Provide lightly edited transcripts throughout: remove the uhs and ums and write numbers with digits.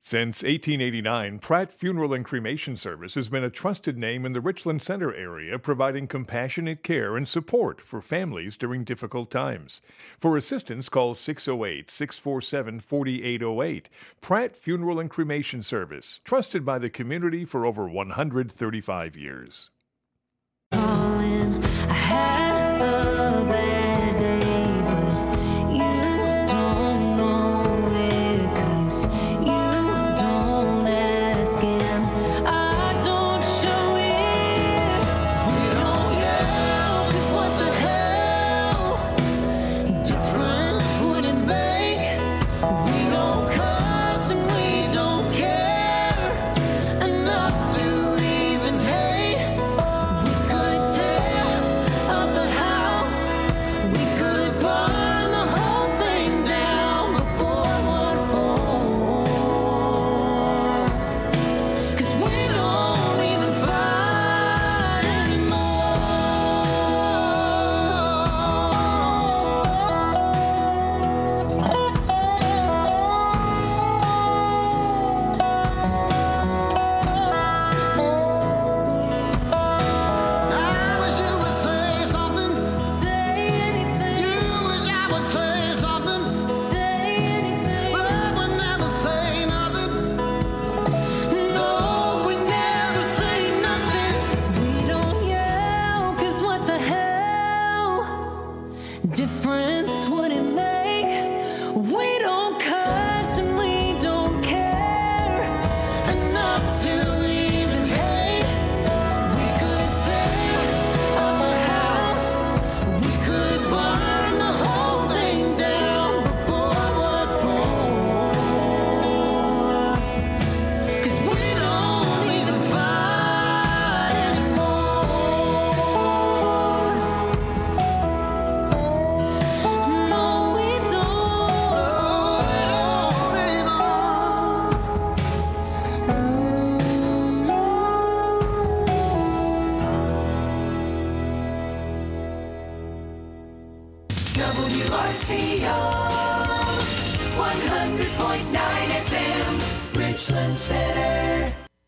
Since 1889, Pratt Funeral and Cremation Service has been a trusted name in the Richland Center area, providing compassionate care and support for families during difficult times. For assistance, call 608-647-4808. Pratt Funeral and Cremation Service, trusted by the community for over 135 years. I had a bad day, but you don't know it, 'cause you don't ask and I don't show it. We don't yell, 'cause what the hell difference would it make? We don't cuss and we don't care enough to even hate. We could tear up the house, we could burn the whole thing down, but boy, what for? 'Cause we don't even fight I wish you would say something. Say anything. You wish I would say something. Say anything. But we never say nothing. No, we never say nothing. We don't yell, 'cause what the hell difference would it make? We don't cuss and we don't care enough to even hate. We could tear up a house, we could burn the whole thing down, but boy, what for? 'Cause we don't even fight anymore. No, we don't. WRCO 100.9 FM, Richland Center.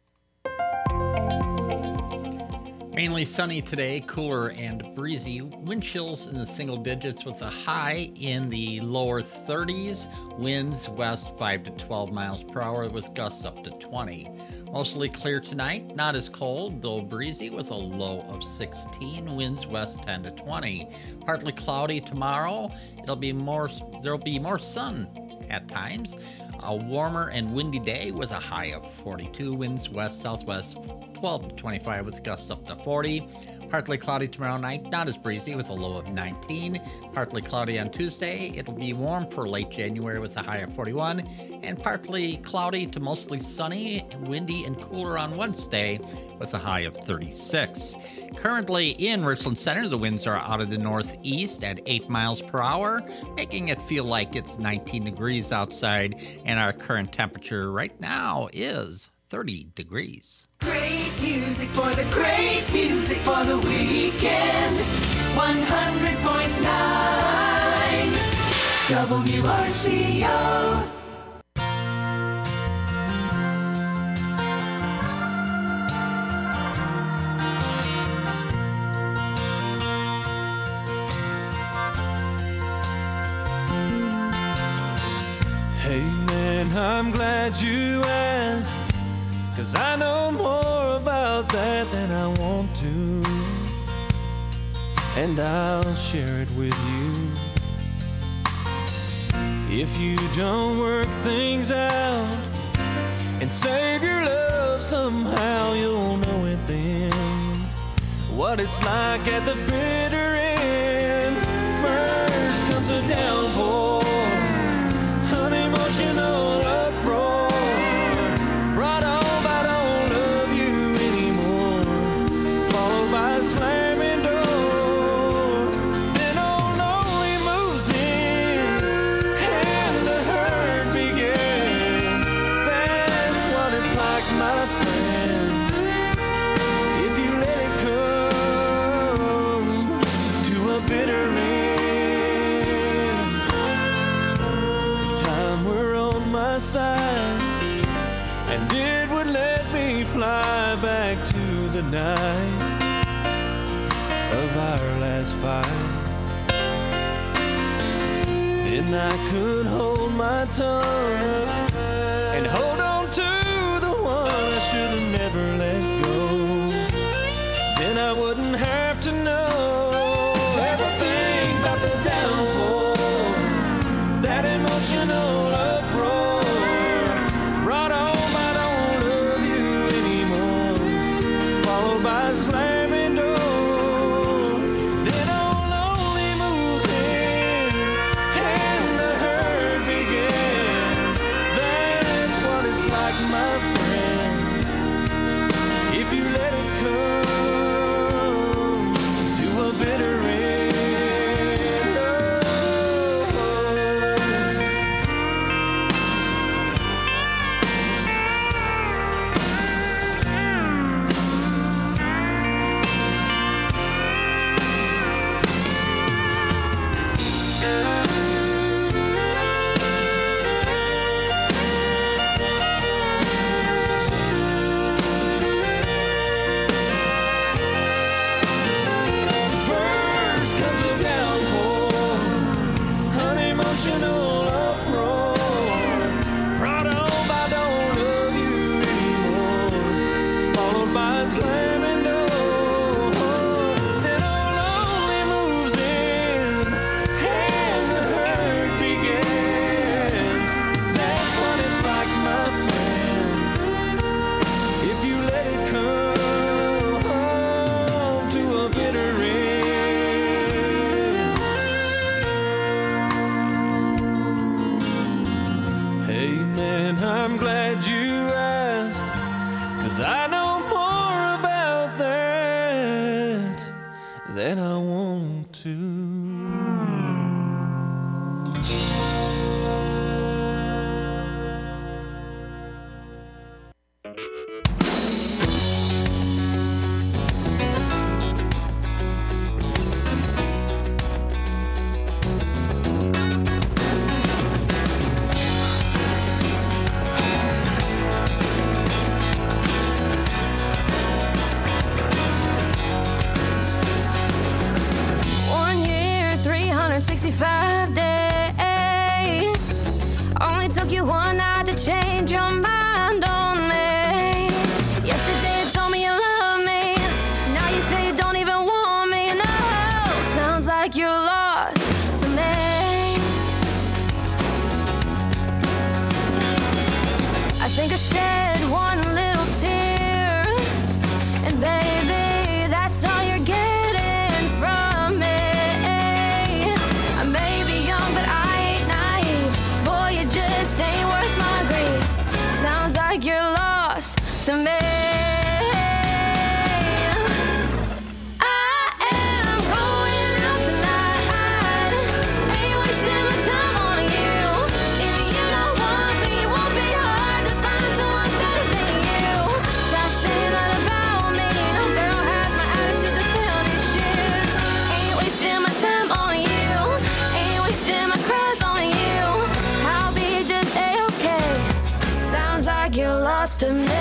Mainly sunny today, cooler and breezy. Wind chills in the single digits with a high in the lower 30s. Winds west 5 to 12 miles per hour with gusts up to 20. Mostly clear tonight, not as cold, though breezy with a low of 16. Winds west 10 to 20. Partly cloudy tomorrow. There'll be more sun at times. A warmer and windy day with a high of 42. Winds west southwest 12 to 25 with gusts up to 40. Partly cloudy tomorrow night, not as breezy with a low of 19. Partly cloudy on Tuesday. It'll be warm for late January with a high of 41. And partly cloudy to mostly sunny, windy, and cooler on Wednesday with a high of 36. Currently in Richland Center, the winds are out of the northeast at 8 miles per hour, making it feel like it's 19 degrees outside. And our current temperature right now is 30 degrees. Great music for the weekend. 100.9 WRCO. Hey man, I'm glad you asked, 'cause I know more about that than I want to, and I'll share it with you. If you don't work things out and save your love somehow, you'll know it then, what it's like at the bitter end. First comes a downpour, unemotional uproar, brought on by don't love you anymore, followed by a slamming door. Then old lonely moves in and the hurt begins. That's what it's like, my friend, if you let it come to a bitter end. If time were on my side, and it would let me fly back to the night of our last fight. Then I could hold my tongue and hold on to the one I should have never let go. Then I wouldn't have to know everything about the downpour, that emotional uproar brought on by don't love you anymore, followed by a slamming door. Then old lonely moves in and the hurt begins. That's what it's like, my friend, if you let it come to a bitter end. First comes a downpour, unemotional uproar, brought on by don't love you anymore, followed by a slamming door. Then old lonely moves in and the hurt begins. That's what it's like, my friend, if you let it come to a bitter end. Hey man, I'm glad you asked, 'cause I know more about that than I want to. One year, 365 days. Only took you one night to change your mind on me. Yesterday you told me you love me. Now you say you don't even want me. No, sounds like you're lost to me. I think I shed one little tear, and baby, that's all you're getting from me. I may be young, but I ain't naive. Boy, you just ain't worth my grief. Sounds like you're lost to me. I am going out tonight. Ain't wasting my time on you. If you don't want me, it won't be hard to find someone better than you. Try saying that about me. No girl has my attitude to fill these shoes. Ain't wasting my time on you. Ain't wasting my cries on you. I'll be just A-okay. Sounds like you're lost to me.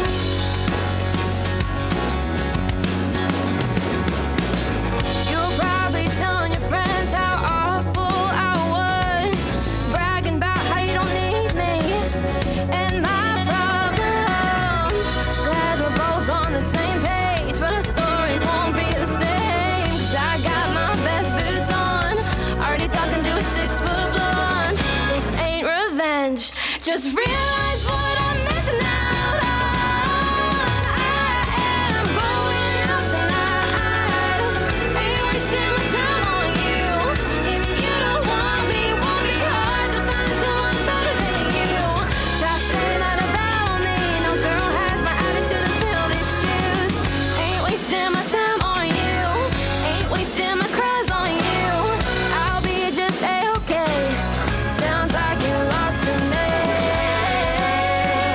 You're probably telling your friends how awful I was, bragging about how you don't need me and my problems. Glad we're both on the same page, but our stories won't be the same. 'Cause I got my best boots on, already talking to a 6-foot blonde. This ain't revenge, just realize what I'm missing out on. I am going out tonight. Ain't wasting my time on you. If you don't want me, it won't be hard to find someone better than you. Try saying that about me. No girl has my attitude to fill these shoes. Ain't wasting my time on you. Ain't wasting my cries on you. I'll be just A-okay. Sounds like you're lost to me.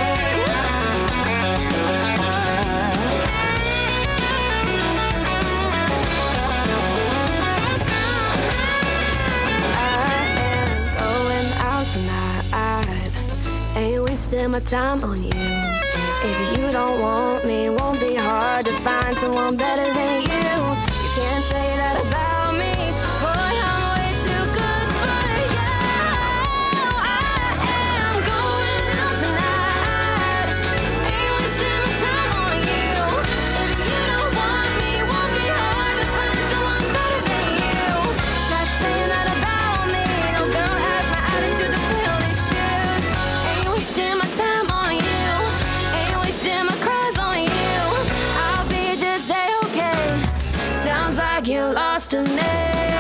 my time on you. If you don't want me, it won't be hard to find someone better than you. You can't say that about me. Boy, I'm way too good for you. I am going out tonight. Ain't wasting my time on you. If you don't want me, it won't be hard to find someone better than you. Just saying that about me. No girl has my attitude to fill these shoes. Ain't wasting my time on you. Ain't wasting my cries on you. I'll be just A-okay. Sounds like you lost to me. No,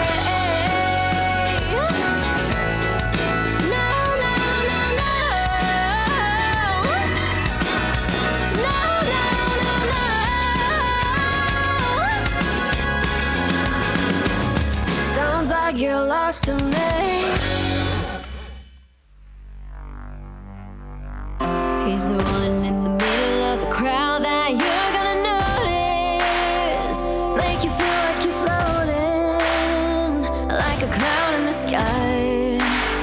no, no, no. No, no, no, no. Sounds like you're lost to me. He's the one in the middle of the crowd that you're gonna notice. Make you feel like you're floating, like a cloud in the sky.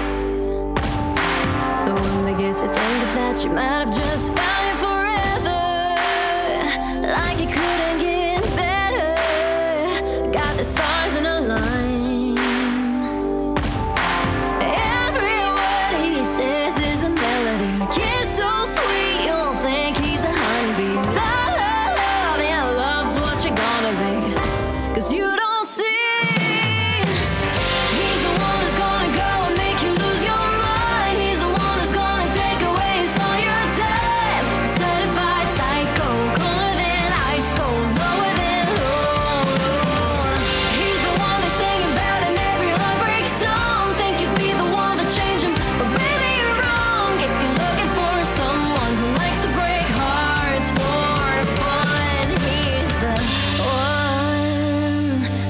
The one that gets you thinking that you might have just found it forever, like it couldn't get better. Got the stars in a line. Every word he says is a melody. Kiss so sweet, you'll think he's a honeybee. Love, love, love, yeah, love's what you're gonna be. 'Cause you don't see. He's the one who's gonna go and make you lose your mind. He's the one who's gonna take away all your time. Certified psycho, cooler than ice cold, lower than low. He's the one that's singing about in every heartbreak song. Think you'd be the one to change him, but baby you're wrong. If you're looking for someone who likes to break hearts for fun, he's the one.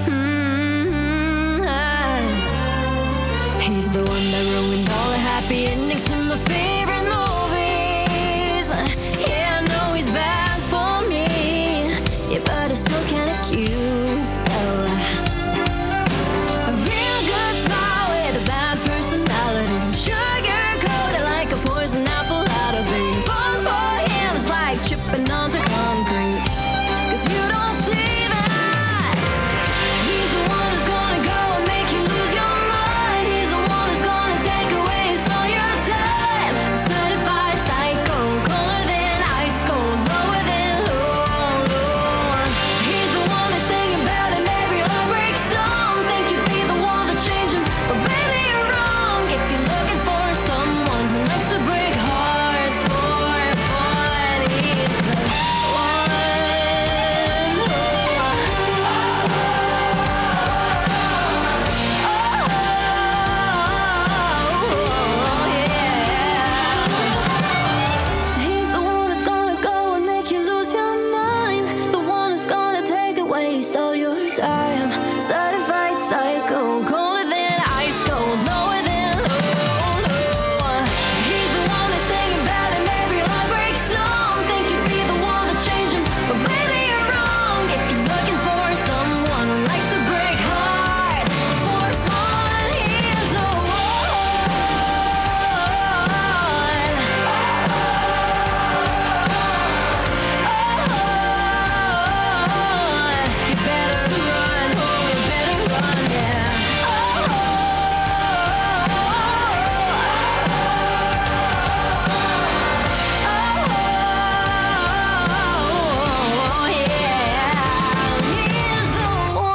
He's the one that ruined all the happy endings to my favorite movies. Yeah, I know he's bad for me, yeah, but he's still kinda cute though. A real good smile with a bad personality. Sugar coated like a poison apple out of bee. Fun for him is like chipping onto concrete. 'Cause you don't see that. He's the one who's gonna go and make you lose your mind. He's the one who's gonna take away all your time. Certified psycho, cooler than ice cold, lower than low. He's the one that's singing about in every heartbreak song. Think you'd be the one to change him, but baby you're wrong. If you're looking for someone who likes to break hearts for fun, he's the one. He's the one who's gonna go and make you lose your mind. The one who's gonna take and waste all your time. Certified psycho, colder than ice cold, lower than low. He's the one that's singing about in every heartbreak song. Think you'd be the one to change him, but baby you're wrong. If you're looking for someone who likes to break hearts for fun, he's the one. You better run, oh, you better run, yeah. Oh, yeah. He's the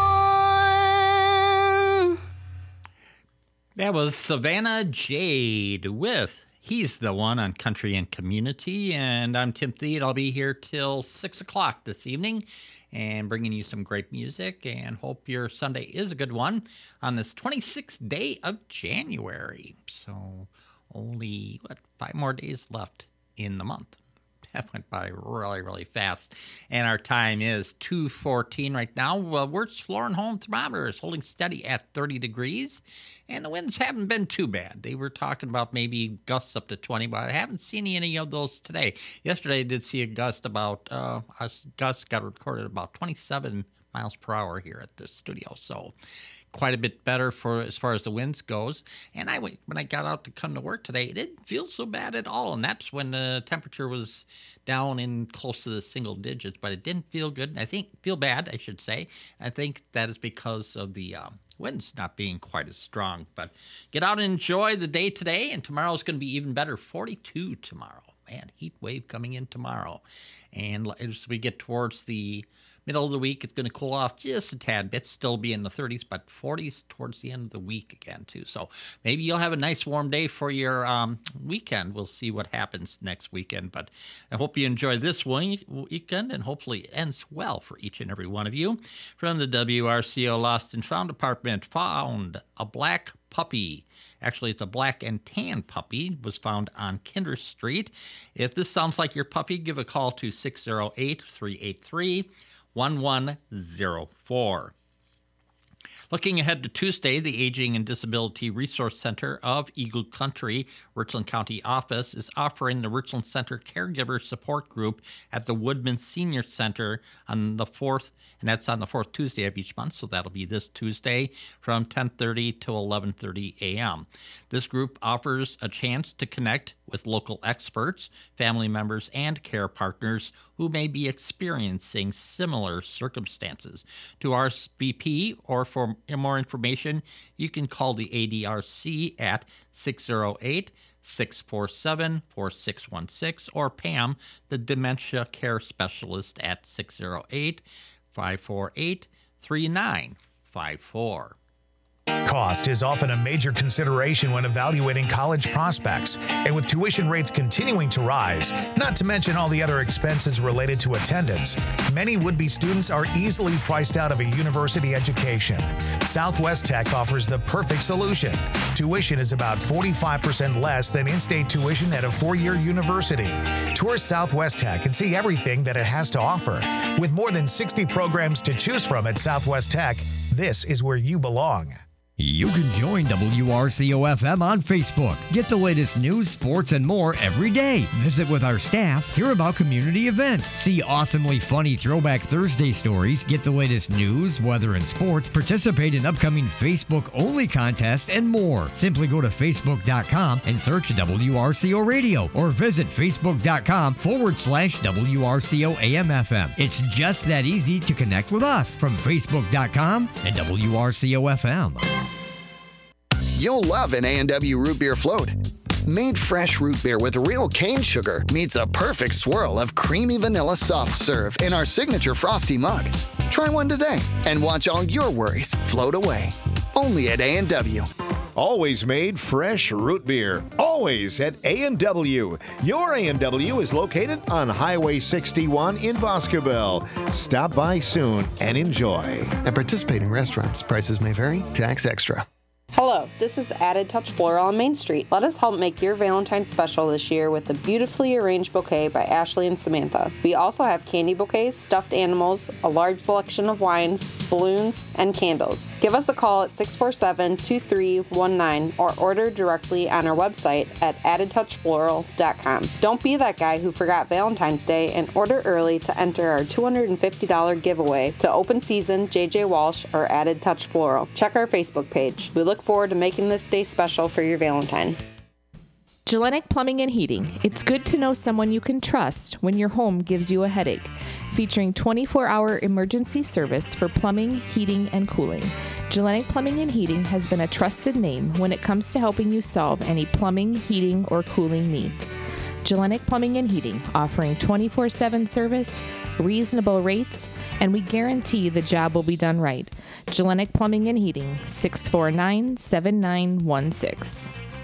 one. That was Savannah Jade with He's the One on Country and Community. And I'm Tim Thede. I'll be here till 6 o'clock this evening and bringing you some great music, and hope your Sunday is a good one on this 26th day of January. So only, 5 more days left in the month. That went by really, really fast. And our time is 2:14 right now. Wertz Floor and Home thermometer is holding steady at 30 degrees. And the winds haven't been too bad. They were talking about maybe gusts up to 20, but I haven't seen any of those today. Yesterday I did see a gust got recorded about 27 miles per hour here at the studio. So quite a bit better for as far as the winds goes. And when I got out to come to work today, it didn't feel so bad at all. And that's when the temperature was down in close to the single digits, but it didn't feel good. Feel bad, I should say. I think that is because of the winds not being quite as strong. But get out and enjoy the day today, and tomorrow's going to be even better. 42 tomorrow. Man, heat wave coming in tomorrow. And as we get towards the middle of the week, it's going to cool off just a tad bit, still be in the 30s, but 40s towards the end of the week again, too. So maybe you'll have a nice warm day for your weekend. We'll see what happens next weekend, but I hope you enjoy this weekend, and hopefully it ends well for each and every one of you. From the WRCO Lost and Found Department, found a black puppy. Actually, it's a black and tan puppy. Was found on Kinder Street. If this sounds like your puppy, give a call to 608-383-1104. Looking ahead to Tuesday, the Aging and Disability Resource Center of Eagle Country, Richland County office, is offering the Richland Center Caregiver Support Group at the Woodman Senior Center on the 4th, and that's on the 4th Tuesday of each month, so that'll be this Tuesday from 10:30 to 11:30 a.m. This group offers a chance to connect with local experts, family members, and care partners who may be experiencing similar circumstances. To RSVP or for more information, you can call the ADRC at 608-647-4616 or Pam, the Dementia Care Specialist, at 608-548-3954. Cost is often a major consideration when evaluating college prospects, and with tuition rates continuing to rise, not to mention all the other expenses related to attendance, many would-be students are easily priced out of a university education. Southwest Tech offers the perfect solution. Tuition is about 45% less than in-state tuition at a four-year university. Tour Southwest Tech and see everything that it has to offer. With more than 60 programs to choose from at Southwest Tech, this is where you belong. You can join WRCO-FM on Facebook. Get the latest news, sports, and more every day. Visit with our staff, hear about community events, see awesomely funny Throwback Thursday stories, get the latest news, weather, and sports, participate in upcoming Facebook-only contests, and more. Simply go to Facebook.com and search WRCO Radio or visit Facebook.com/WRCO-AM-FM. It's just that easy to connect with us from Facebook.com and WRCO-FM. You'll love an A&W root beer float. Made fresh root beer with real cane sugar meets a perfect swirl of creamy vanilla soft serve in our signature frosty mug. Try one today and watch all your worries float away. Only at A&W. Always made fresh root beer. Always at A&W. Your A&W is located on Highway 61 in Boscobel. Stop by soon and enjoy. At participating restaurants, prices may vary. Tax extra. Hello, this is Added Touch Floral on Main Street. Let us help make your Valentine's special this year with a beautifully arranged bouquet by Ashley and Samantha. We also have candy bouquets, stuffed animals, a large selection of wines, balloons, and candles. Give us a call at 647-2319 or order directly on our website at addedtouchfloral.com. Don't be that guy who forgot Valentine's Day and order early to enter our $250 giveaway to Open Season, JJ Walsh, or Added Touch Floral. Check our Facebook page. We look forward to making this day special for your Valentine. Gellenic Plumbing and Heating. It's good to know someone you can trust when your home gives you a headache. Featuring 24-hour emergency service for plumbing, heating, and cooling. Gellenic Plumbing and Heating has been a trusted name when it comes to helping you solve any plumbing, heating, or cooling needs. Gellenic Plumbing and Heating, offering 24/7 service, reasonable rates, and we guarantee the job will be done right. Gellenic Plumbing and Heating, 649-7916.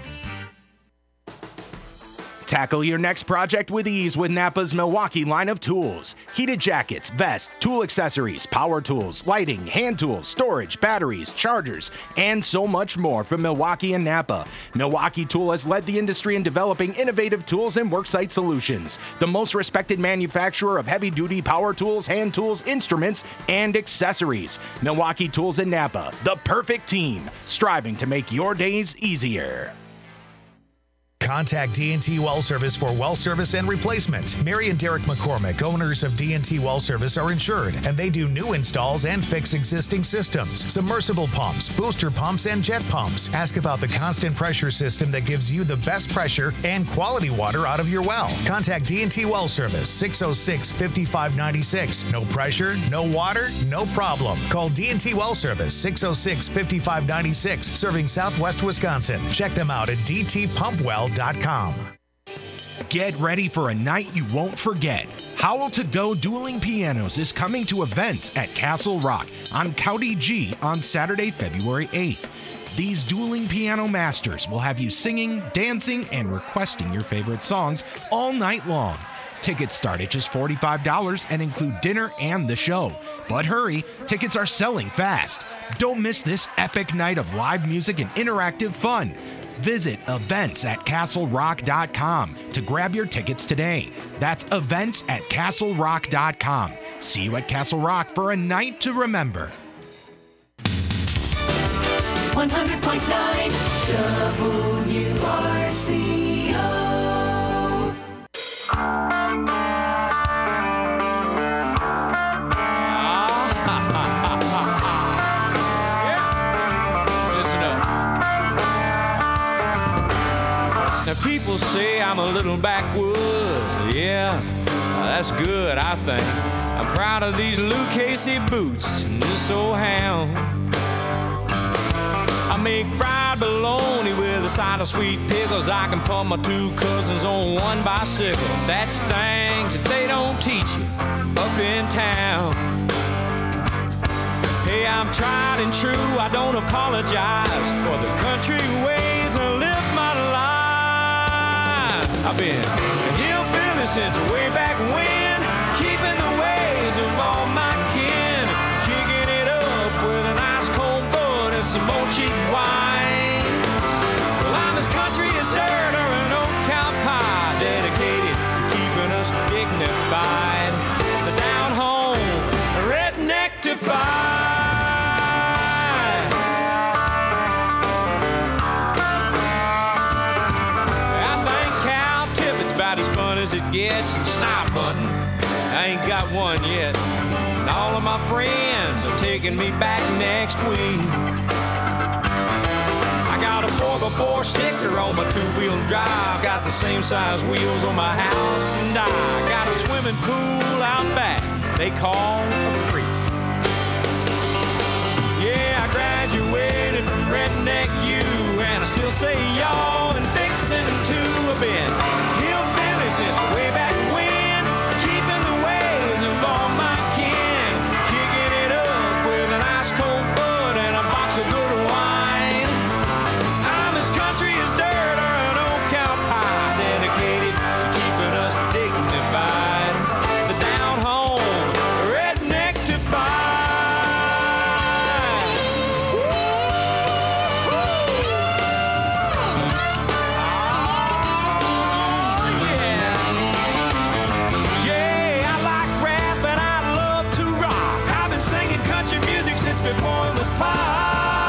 Tackle your next project with ease with Napa's Milwaukee line of tools. Heated jackets, vests, tool accessories, power tools, lighting, hand tools, storage, batteries, chargers, and so much more from Milwaukee and Napa. Milwaukee Tool has led the industry in developing innovative tools and worksite solutions. The most respected manufacturer of heavy-duty power tools, hand tools, instruments, and accessories. Milwaukee Tools and Napa, the perfect team, striving to make your days easier. Contact D&T Well Service for well service and replacement. Mary and Derek McCormick, owners of D&T Well Service, are insured, and they do new installs and fix existing systems, submersible pumps, booster pumps, and jet pumps. Ask about the constant pressure system that gives you the best pressure and quality water out of your well. Contact D&T Well Service, 606-5596. No pressure, no water, no problem. Call D&T Well Service, 606-5596, serving Southwest Wisconsin. Check them out at dtpumpwell.com. Get ready for a night you won't forget. Howl to Go Dueling Pianos is coming to events at Castle Rock on County G on Saturday, February 8th. These dueling piano masters will have you singing, dancing, and requesting your favorite songs all night long. Tickets start at just $45 and include dinner and the show. But hurry, tickets are selling fast. Don't miss this epic night of live music and interactive fun. Visit events@castlerock.com to grab your tickets today. That's events@castlerock.com. See you at Castle Rock for a night to remember. 100.9 WRCO. Now people say I'm a little backwoods, yeah, that's good, I think. I'm proud of these Lucchese boots and this old hound. I make fried bologna with a side of sweet pickles. I can pump my two cousins on one bicycle. That's things that they don't teach you up in town. Hey, I'm tried and true, I don't apologize for the country ways I live my life. I've been a hillbilly since way back when, keeping the ways of all my kin, kicking it up with an ice cold foot and some old cheap wine. Well, I'm as country as dirt or an old cow pie, dedicated to keeping us dignified. The down home, redneck-tified. As it gets, snipe hunting, I ain't got one yet. And all of my friends are taking me back next week. I got a 4x4 sticker on my two-wheel drive, got the same size wheels on my house, and I got a swimming pool out back they call a creek. Yeah, I graduated from Redneck U, and I still say y'all and fixin' to a bit. Since way back when, keeping the ways of all my kin, kicking it up with an ice cold bud and a box of good wine. I'm as country as dirt or an old cow pie, dedicated to keeping us dignified. The down home, redneck-tified. Before it was pop.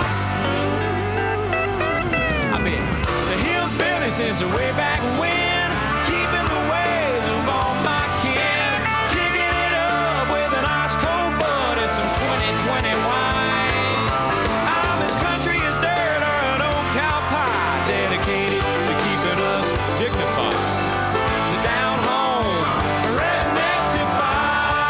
I've been the hillbilly since way back when, keeping the ways of all my kin, kicking it up with an ice cold bud and some 2020 wine. I'm as country as dirt or an old cow pie, dedicated to keeping us dignified. The down home, redneck-tified.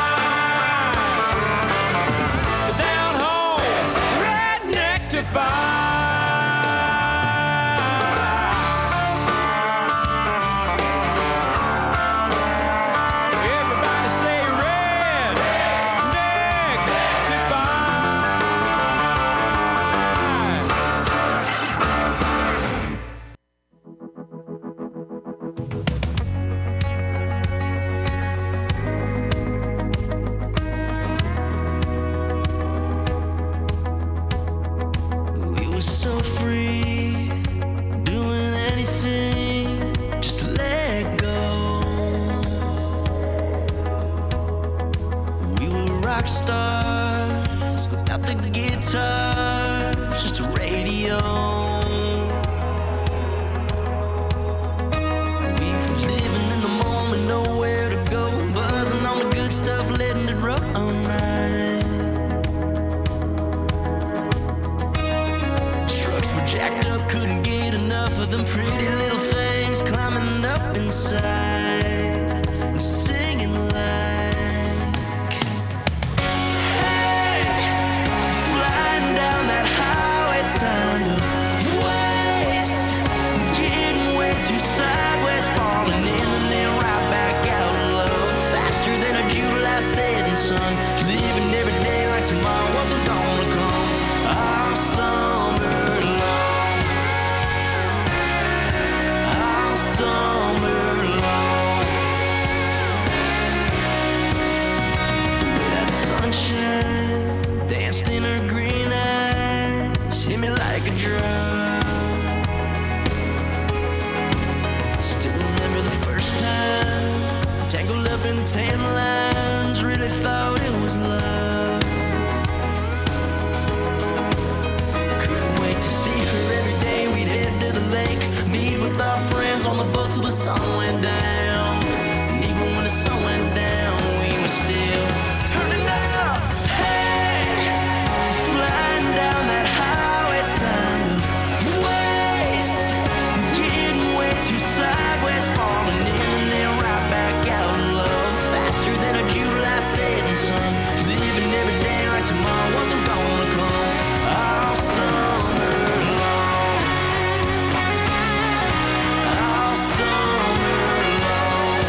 Everybody say rock stars without the guitars, just a radio. sun. Living every day like tomorrow wasn't gonna come. All summer long. All summer long. The way that sunshine danced in her green eyes hit me like a drum. Still remember the first time, tangled up in tan lines, really thought it was love. Couldn't wait to see her every day. We'd head to the lake, meet with our friends on the boat till the sun went down. And even when the sun went down, we were still turning up. Hey, flying down that highway, time to waste, getting way too sideways, falling in and then right back out in love, faster than a July setting sun. Living every day like tomorrow wasn't gonna come. All summer long. All summer long.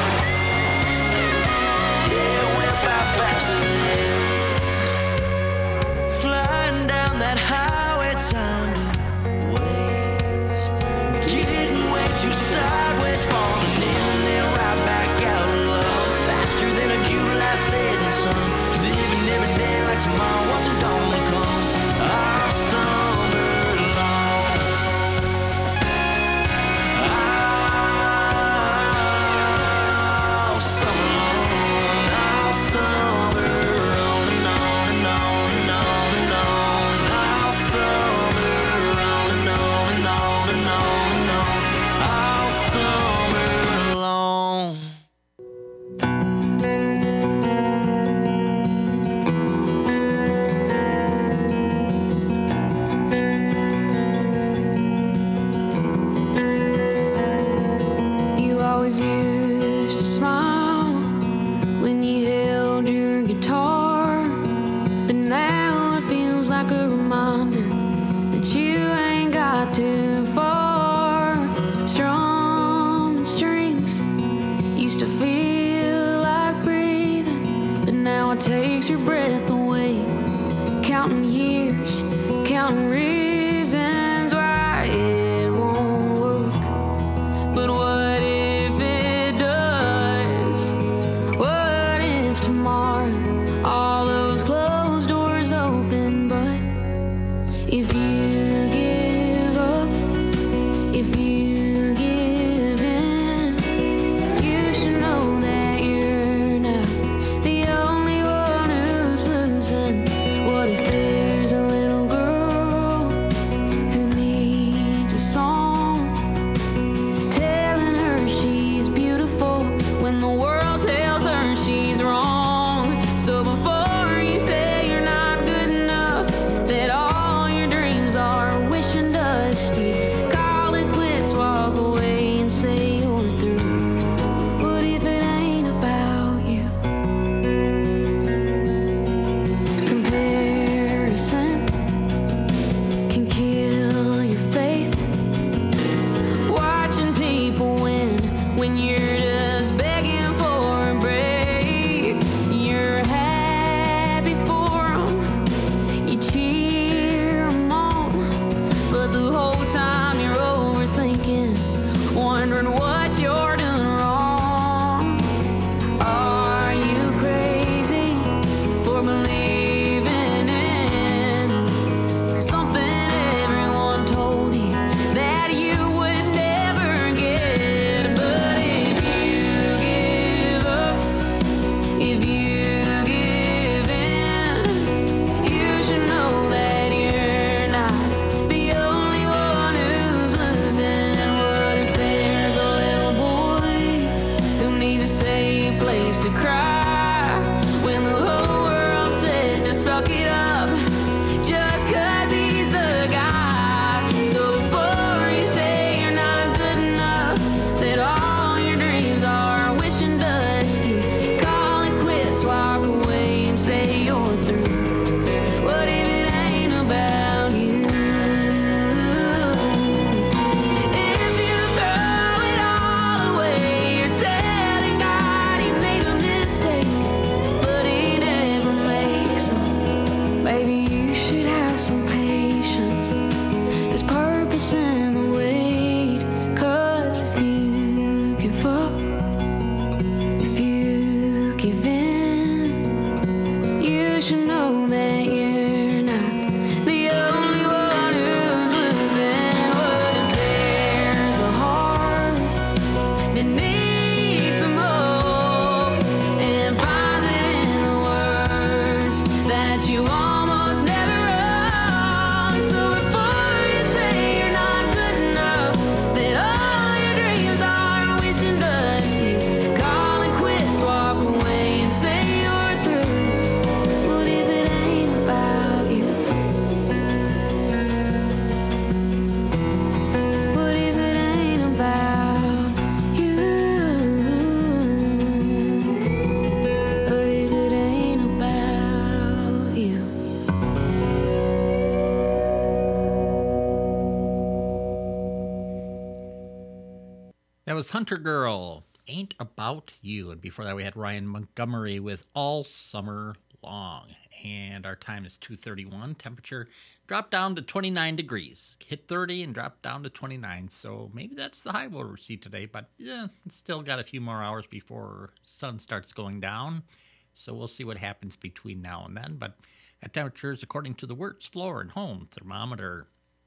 Yeah, it went by fast as hell. Flying down that highway, time to waste, getting way too sideways, falling in and then right back out in love, faster than a July setting sun. Living every day like tomorrow wasn't gonna come. All summer long. All summer long. All summer on and on and on and on and on. All summer on and on and on and on and on. All summer long. You always used to smile when you held your guitar, but now it feels like a reminder that you ain't got too far. Strong strings used to feel like breathing, but now it takes your breath away. Counting years, counting reasons why it won't work. But what if it does? What if tomorrow all those closed doors open? But if you give up, if you give in, you should know that you're not the only one who's losing. What if there's a little girl who needs a song, telling her she's beautiful when the world tells her she's wrong? So before you say you're not good enough, that all your dreams are wishing dusty, call it quits, walk away and say you're through. What if it ain't about you? Comparison can kill your faith. Watching people win when you're just begging for a break. You're happy for 'em, you cheer 'em on, but the whole time you're overthinking, wondering what you're doing wrong. Are you crazy for believing in something everyone told you that you would never get? But if you give up, if you give in, you should know that you're not the only one who's losing. What if there's a little boy who needs a safe place to cry when the whole world says just suck it up, just 'cause he's a guy? So before you say you're not good enough, that all your dreams are wishing dusty, call it quits, walk away and say you're through. What if it ain't about you? If you throw it all away, you're telling God he made a mistake, but he That was Hunter Girl, Ain't About You. And before that, we had Ryan Montgomery with All Summer Long. And our time is 2:31. Temperature dropped down to 29 degrees. Hit 30 and dropped down to 29. So maybe that's the high we'll see today. But yeah, it's still got a few more hours before sun starts going down. So we'll see what happens between now and then. But that temperature is according to the Wirtz Floor and Home Thermometer.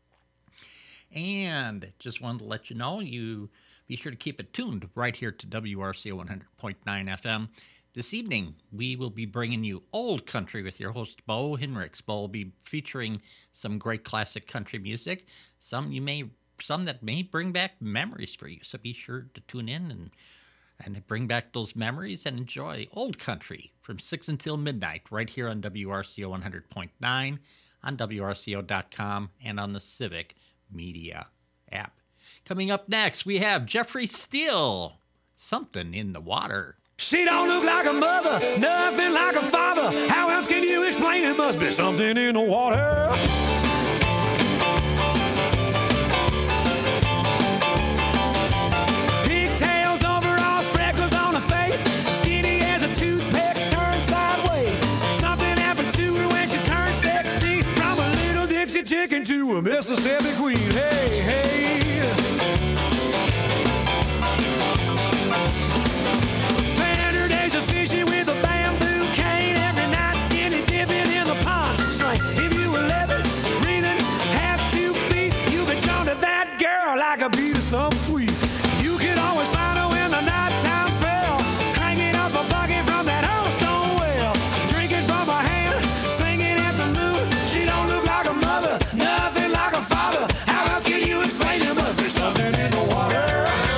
And just wanted to let you know, you be sure to keep it tuned right here to WRCO 100.9 FM. This evening, we will be bringing you Old Country with your host, Bo Hinrichs. Bo will be featuring some great classic country music, some that may bring back memories for you. So be sure to tune in and bring back those memories and enjoy Old Country from 6 until midnight right here on WRCO 100.9, on WRCO.com, and on the Civic Media app. Coming up next, we have Jeffrey Steele, Something in the Water. She don't look like a mother, nothing like a father. How else can you explain it? Must be something in the water. Pigtails, overalls, freckles on her face, skinny as a toothpick turned sideways. Something happened to her when she turned 16, from a little Dixie chicken to a Mississippi queen. Hey, hey. Fishing with a bamboo cane every night, skinny dipping in the ponds and train. If you were living, breathing, have 2 feet, you'd be drawn to that girl like a bee to some sweet. You could always find her when the nighttime fell, cranking up a bucket from that old stone well, drinking from her hand, singing at the moon. She don't look like a mother, nothing like a father. How else can you explain it? Must be something in the water.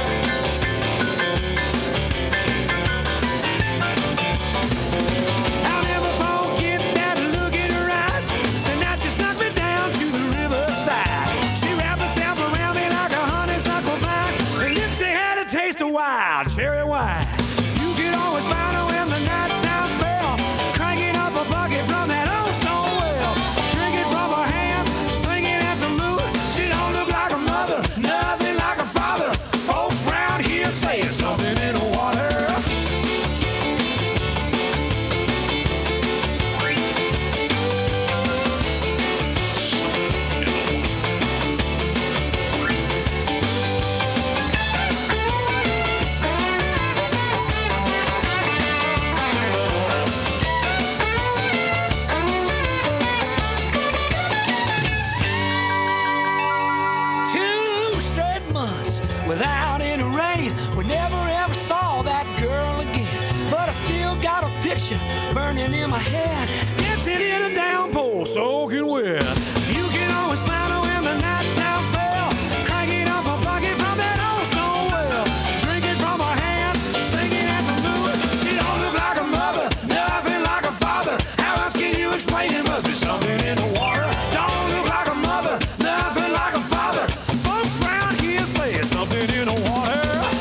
Cherry wine. You could always find her when the nighttime fell, cranking up a bucket from that old stone well, drinking from her hand, singing at the moon. She don't look like a mother, nothing like a father. Folks round here saying something in the water. Without any rain, we never ever saw that girl again. But I still got a picture burning in my head, dancing in a downpour, soaking wet. You can always find her when the nighttime fell, cranking up a bucket from that old stone well, drinking from her hand, singing at the moon. She don't look like a mother, nothing like a father. How else can you explain it? Must be something in the water. Don't look like a mother, nothing like a father. Folks round here say something in the water.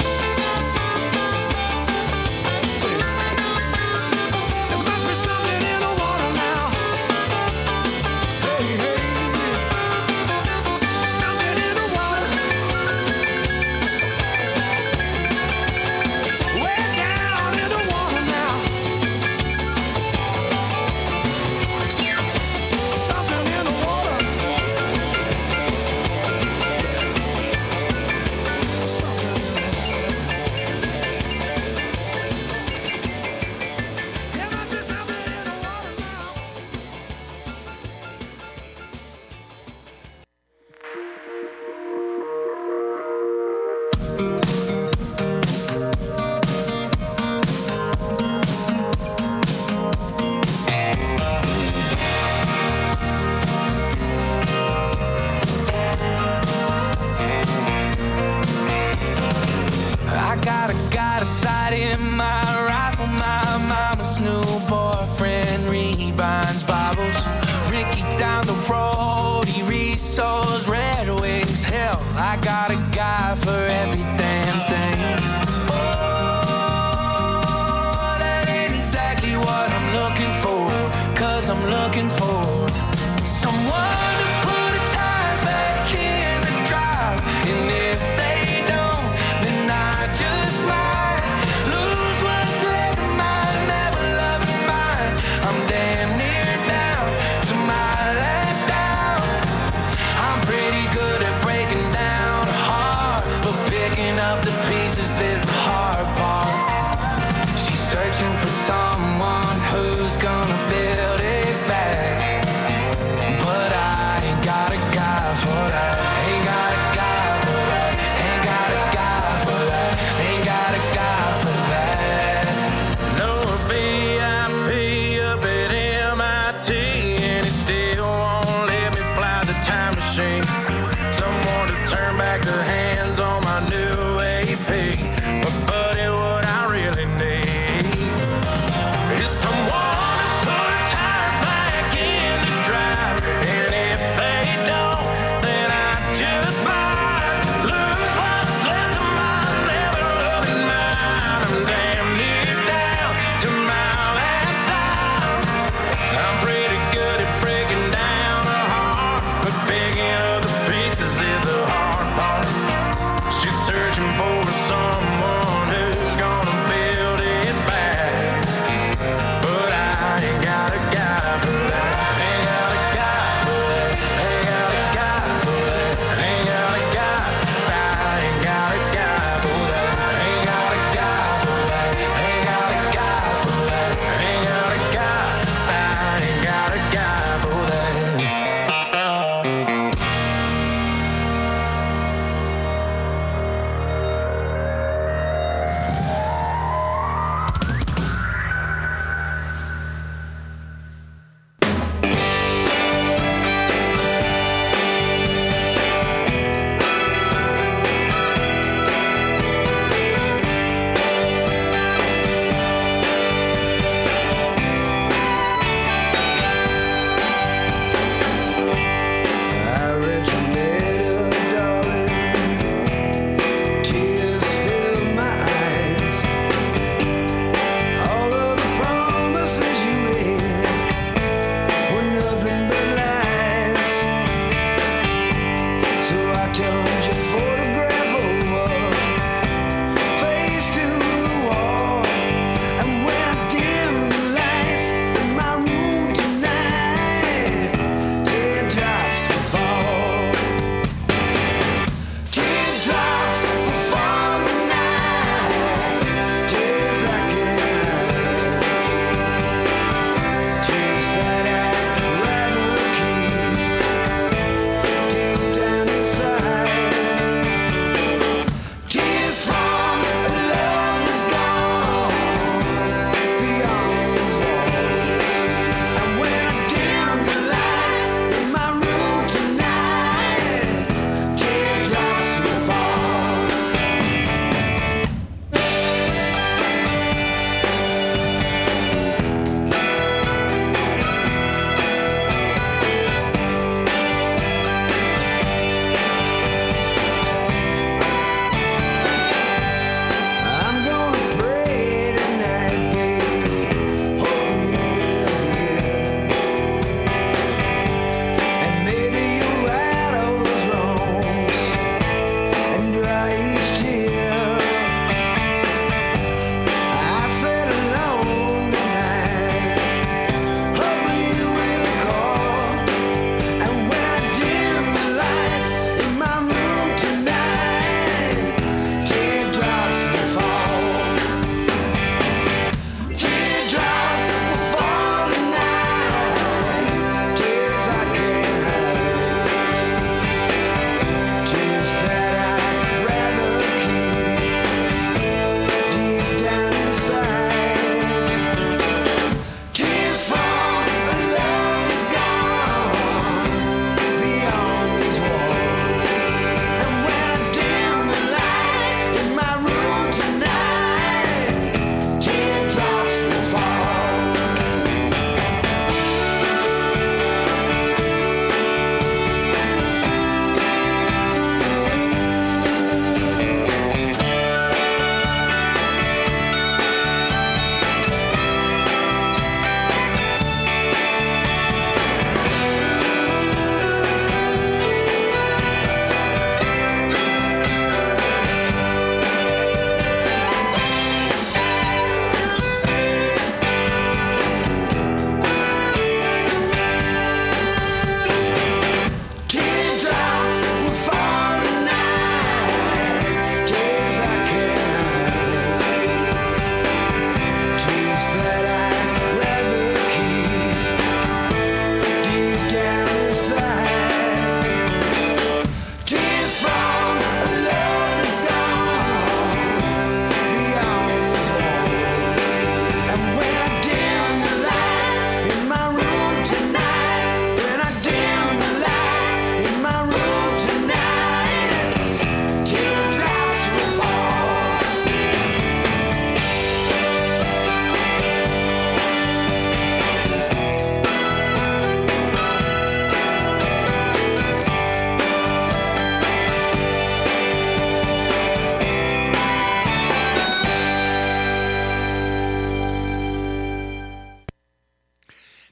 There must be something in the water now. Hey, hey. Something in the water. Way down in the water now. Something in the water. I got a sight in my rifle. My mama's new boyfriend rebinds bottles. Ricky down the road, he resows Red Wings. Hell, I got a guy for every damn thing. Oh, that ain't exactly what I'm looking for, 'cause I'm looking for someone to put the tires back in the drive. And if they don't, then I someone who's gonna build it back. But I ain't got a guy for that. Ain't got a guy for that. Ain't got a guy for that. Ain't got a guy for that. No VIP up at MIT, and he still won't let me fly the time machine. Someone to turn back the hands on my new AP. But buddy, what I really need is someone to put a time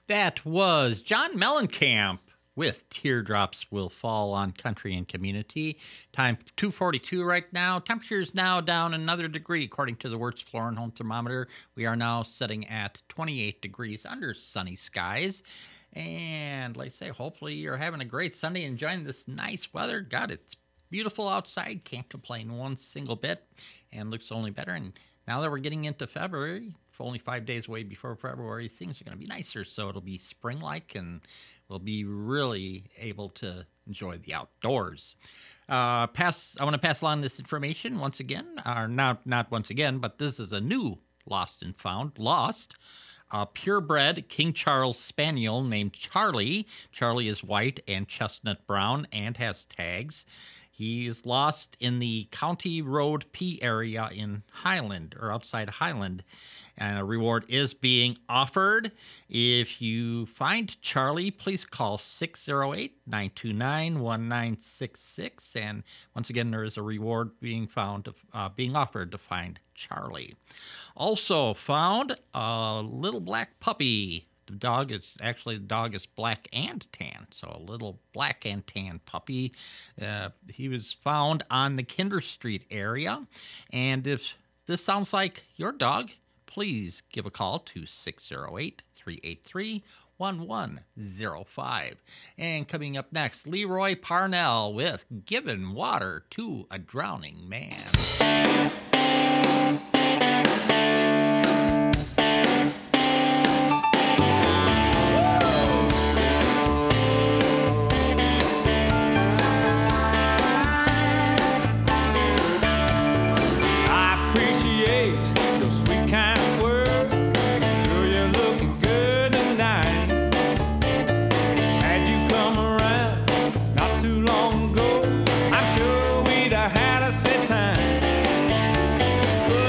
That was John Mellencamp with Teardrops Will Fall on Country and Community. Time 2:42 right now. Temperature is now down another degree according to the Wirtz Floor and Home Thermometer. We are now sitting at 28 degrees under sunny skies. And like I say, hopefully you're having a great Sunday, enjoying this nice weather. God, it's beautiful outside. Can't complain one single bit. And looks only better. And now that we're getting into February, only 5 days away before February, things are going to be nicer. So it'll be spring-like, and we'll be really able to enjoy the outdoors. I want to pass along this information once again, or not once again, but this is a new Lost and Found. Lost, a purebred King Charles Spaniel named Charlie. Charlie is white and chestnut brown and has tags. He is lost in the County Road P area in Highland, or outside Highland. And a reward is being offered. If you find Charlie, please call 608-929-1966. And once again, there is a reward being offered to find Charlie. Also found a little black puppy. The dog is black and tan, so a little black and tan puppy. He was found on the Kinder Street area. And if this sounds like your dog, please give a call to 608-383-1105. And coming up next, Leroy Parnell with Giving Water to a Drowning Man. Long ago, I'm sure we'd have had a set time.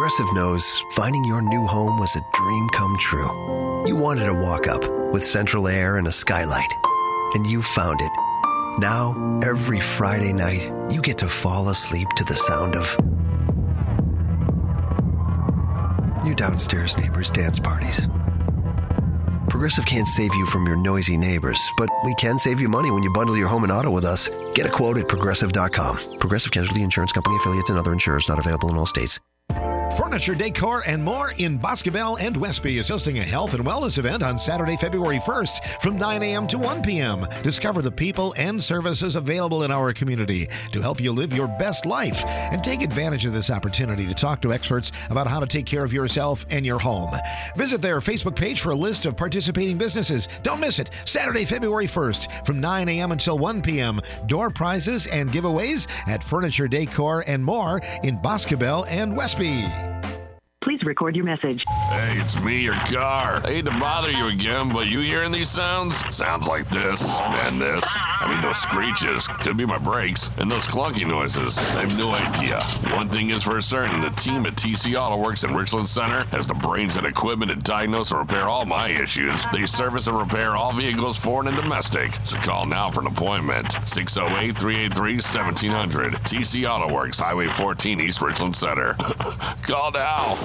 Progressive knows finding your new home was a dream come true. You wanted to walk up with central air and a skylight, and you found it. Now, every Friday night, you get to fall asleep to the sound of your downstairs neighbors' dance parties. Progressive can't save you from your noisy neighbors, but we can save you money when you bundle your home and auto with us. Get a quote at Progressive.com. Progressive Casualty Insurance Company, affiliates, and other insurers not available in all states. Furniture, decor, and more in Boscobel and Westby is hosting a health and wellness event on Saturday, February 1st from 9 a.m. to 1 p.m. Discover the people and services available in our community to help you live your best life and take advantage of this opportunity to talk to experts about how to take care of yourself and your home. Visit their Facebook page for a list of participating businesses. Don't miss it. Saturday, February 1st from 9 a.m. until 1 p.m. Door prizes and giveaways at Furniture, Decor, and more in Boscobel and Westby. Please record your message. Hey, it's me, your car. I hate to bother you again, but you hearing these sounds? Sounds like this and this. I mean, those screeches. Could be my brakes. And those clunky noises. I have no idea. One thing is for certain, the team at TC Auto Works in Richland Center has the brains and equipment to diagnose and repair all my issues. They service and repair all vehicles, foreign and domestic. So call now for an appointment. 608-383-1700. TC Auto Works, Highway 14, East Richland Center. Call now.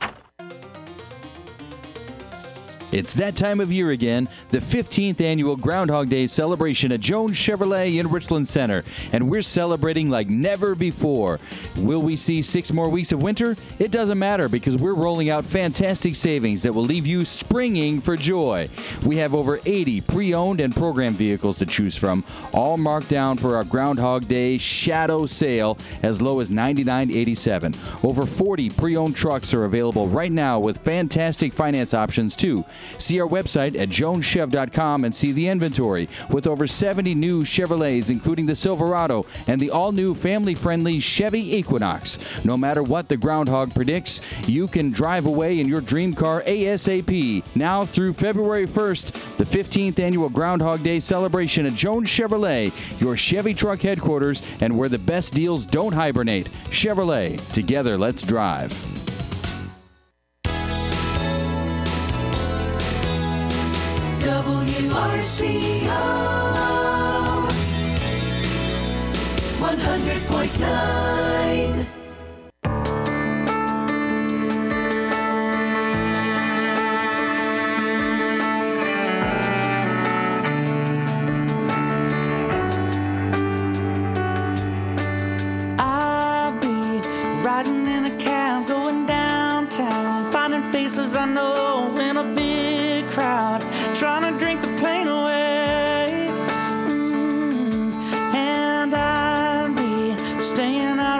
It's that time of year again, the 15th annual Groundhog Day celebration at Jones Chevrolet in Richland Center, and we're celebrating like never before. Will we see 6 more weeks of winter? It doesn't matter because we're rolling out fantastic savings that will leave you springing for joy. We have over 80 pre-owned and program vehicles to choose from, all marked down for our Groundhog Day shadow sale as low as $99.87. Over 40 pre-owned trucks are available right now with fantastic finance options too. See our website at joneschev.com and see the inventory with over 70 new Chevrolets, including the Silverado and the all-new family-friendly Chevy Equinox. No matter what the groundhog predicts, you can drive away in your dream car ASAP. Now through February 1st, the 15th annual Groundhog Day celebration at Jones Chevrolet, your Chevy truck headquarters and where the best deals don't hibernate. Chevrolet, together let's drive. WRCO 100.9. I'll be riding in a cab going downtown, finding faces I know in a big crowd, trying to drink the pain away. And I'd be staying out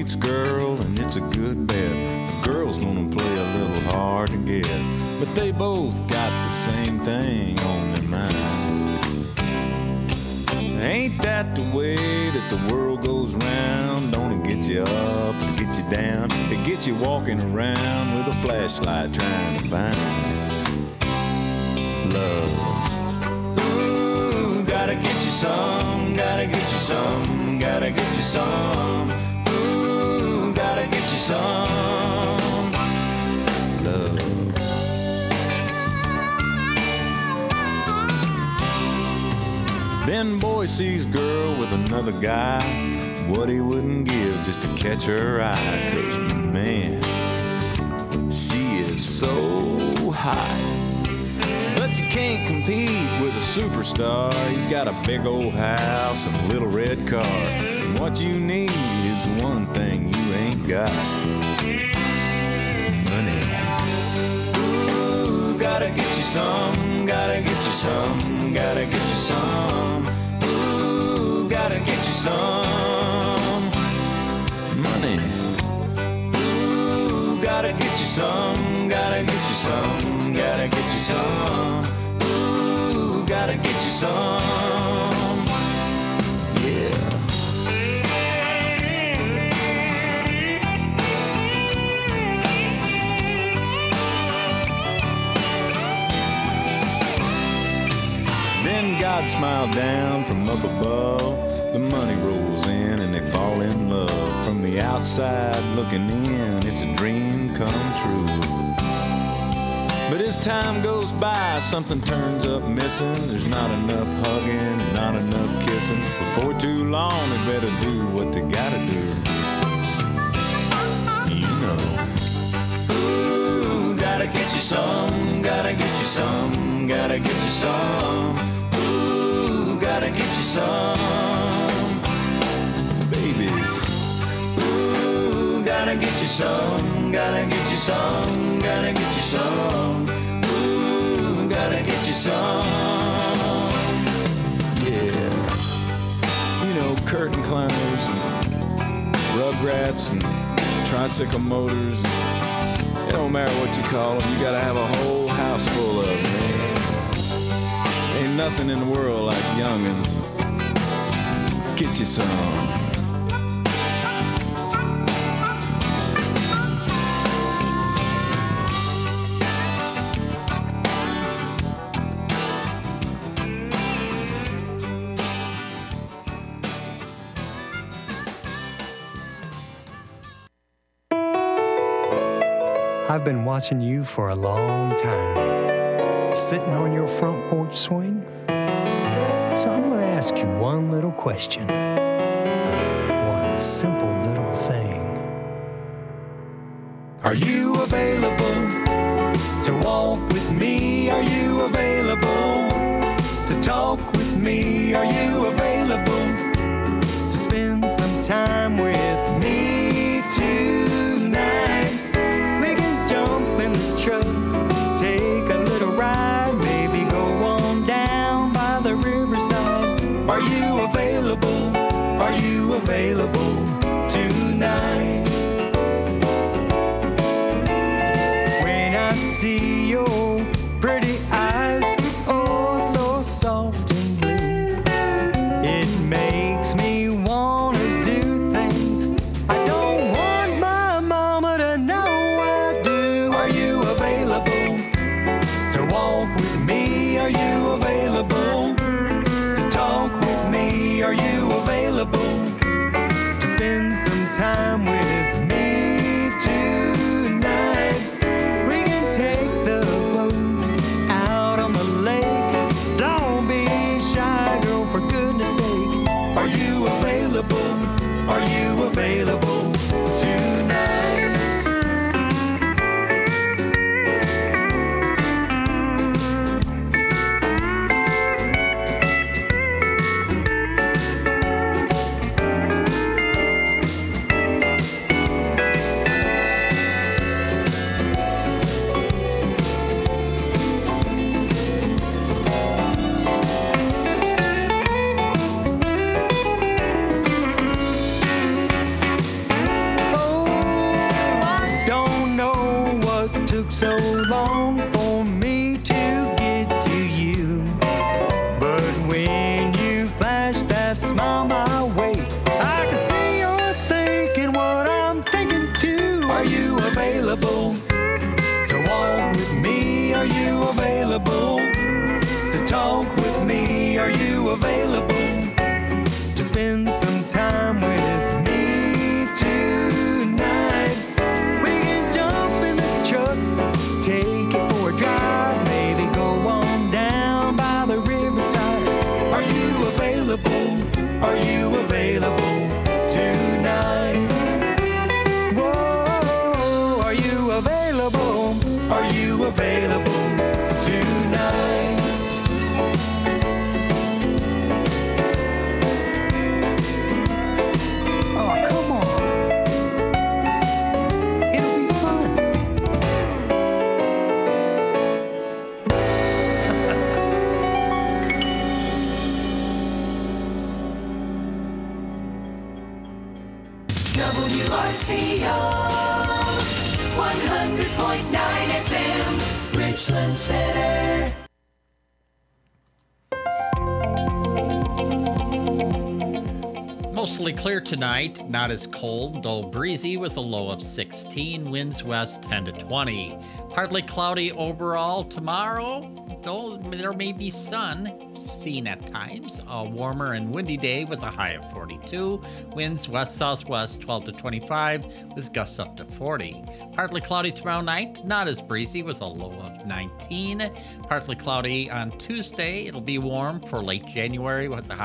hates girl, and it's a good bet. The girl's gonna play a little hard to get, but they both got the same thing on their mind. Ain't that the way that the world goes round? Don't it get you up and get you down? It gets you walking around with a flashlight trying to find love. Ooh, gotta get you some, gotta get you some, gotta get you some. Ooh, gotta get you some love. Then boy sees girl with another guy, what he wouldn't give just to catch her eye. 'Cause man, she is so hot. But you can't compete with a superstar. He's got a big old house and a little red car. And what you need is one thing you ain't got: money. Ooh, gotta get you some, gotta get you some, gotta get you some. Ooh, gotta get you some money. Ooh, gotta get you some, gotta get you some, gotta get you some. Ooh, gotta get you some. Yeah. Then God smiled down from up above. The money rolls in and they fall in love. From the outside looking in, it's a dream come true. But as time goes by, something turns up missing. There's not enough hugging, not enough kissing. Before too long, they better do what they gotta do. You know. Ooh, gotta get you some, gotta get you some, gotta get you some. Ooh, gotta get you some babies. Ooh, gotta get you some, gotta get you some, gotta get you some. Ooh, gotta get you some. Yeah. You know, curtain climbers and rugrats and tricycle motors. It don't matter what you call them, you gotta have a whole house full of them, man. Ain't nothing in the world like youngins. Get you some. I've been watching you for a long time, sitting on your front porch swing. So I'm going to ask you one little question, one simple little thing. Are you available to walk with me? Are you available to talk with me? Are you available to spend some time with me tonight? We can jump in the truck, take a little ride, maybe go on down by the riverside. Are you available? Are you available tonight? When I see your pretty eyes, oh so soft and blue, it makes me wanna do things I don't want my mama to know I do. Are you available to walk with me? Are you available to talk with me? Are you available to spend some time with me tonight? We can take the boat out took so long for me to get to you. But when you flashed that smile my way, I can see you're thinking what I'm thinking too. Are you available to walk with me? Are you available to talk with me? Are you available to spend some time with me tonight? We can jump in the truck, take it for a drive, maybe go on down by the riverside. Are you available? Are you available tonight? Whoa, are you available? Are you available tonight? Oh, come on. It'll be fun. WRCO 100.9 FM, Richland Center. Mostly clear tonight, not as cold, though breezy with a low of 16, winds west 10 to 20. Partly cloudy overall tomorrow, though there may be sun seen at times. A warmer and windy day with a high of 42, winds west-southwest 12 to 25 with gusts up to 40. Partly cloudy tomorrow night, not as breezy with a low of 19. Partly cloudy on Tuesday, it'll be warm for late January with a high